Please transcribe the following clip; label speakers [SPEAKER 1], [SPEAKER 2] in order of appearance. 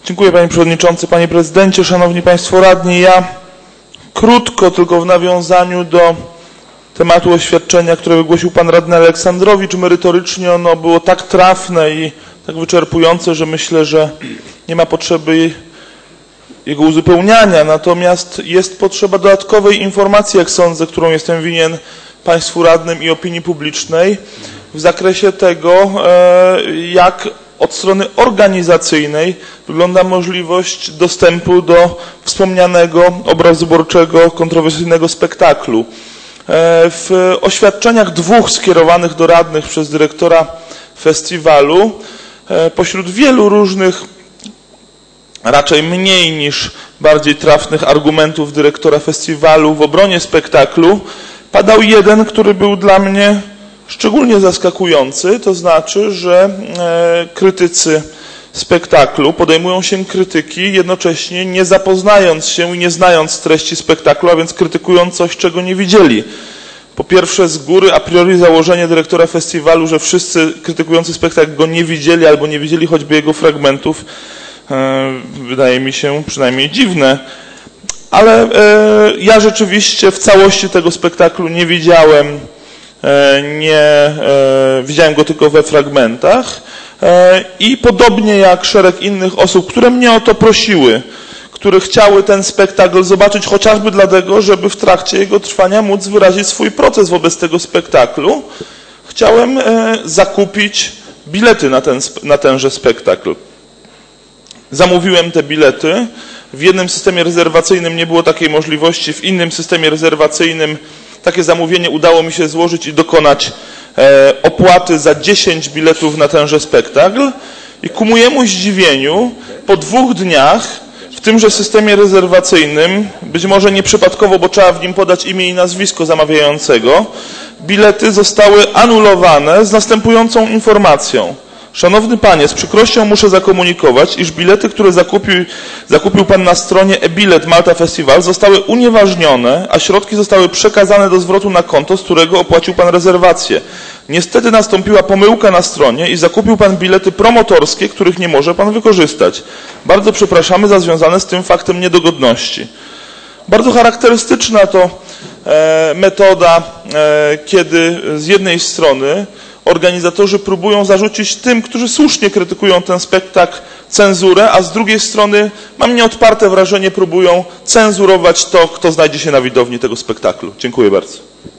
[SPEAKER 1] Dziękuję Panie Przewodniczący, Panie Prezydencie, Szanowni Państwo Radni. Ja krótko, tylko w nawiązaniu do tematu oświadczenia, które wygłosił Pan Radny Aleksandrowicz. Merytorycznie ono było tak trafne i tak wyczerpujące, że myślę, że nie ma potrzeby jego uzupełniania. Natomiast jest potrzeba dodatkowej informacji, jak sądzę, którą jestem winien Państwu Radnym i opinii publicznej w zakresie tego, jak od strony organizacyjnej wygląda możliwość dostępu do wspomnianego obrazoborczego, kontrowersyjnego spektaklu. W oświadczeniach dwóch skierowanych do radnych przez dyrektora festiwalu, pośród wielu różnych, raczej mniej niż bardziej trafnych argumentów dyrektora festiwalu w obronie spektaklu, padał jeden, który był dla mnie szczególnie zaskakujący, to znaczy, że krytycy spektaklu podejmują się krytyki, jednocześnie nie zapoznając się i nie znając treści spektaklu, a więc krytykując coś, czego nie widzieli. Po pierwsze, z góry a priori założenie dyrektora festiwalu, że wszyscy krytykujący spektakl go nie widzieli albo nie widzieli choćby jego fragmentów, wydaje mi się przynajmniej dziwne. Ale ja rzeczywiście w całości tego spektaklu nie widziałem. Widziałem go tylko we fragmentach i podobnie jak szereg innych osób, które mnie o to prosiły, które chciały ten spektakl zobaczyć chociażby dlatego, żeby w trakcie jego trwania móc wyrazić swój proces wobec tego spektaklu, chciałem zakupić bilety na tenże spektakl. Zamówiłem te bilety. W jednym systemie rezerwacyjnym nie było takiej możliwości, w innym systemie rezerwacyjnym takie zamówienie udało mi się złożyć i dokonać opłaty za 10 biletów na tenże spektakl i ku mojemu zdziwieniu po 2 dniach w tymże systemie rezerwacyjnym, być może nieprzypadkowo, bo trzeba w nim podać imię i nazwisko zamawiającego, bilety zostały anulowane z następującą informacją. Szanowny Panie, z przykrością muszę zakomunikować, iż bilety, które zakupił Pan na stronie e-bilet Malta Festival zostały unieważnione, a środki zostały przekazane do zwrotu na konto, z którego opłacił Pan rezerwację. Niestety nastąpiła pomyłka na stronie i zakupił Pan bilety promotorskie, których nie może Pan wykorzystać. Bardzo przepraszamy za związane z tym faktem niedogodności. Bardzo charakterystyczna to metoda, kiedy z jednej strony organizatorzy próbują zarzucić tym, którzy słusznie krytykują ten spektakl, cenzurę, a z drugiej strony, mam nieodparte wrażenie, próbują cenzurować to, kto znajdzie się na widowni tego spektaklu. Dziękuję bardzo.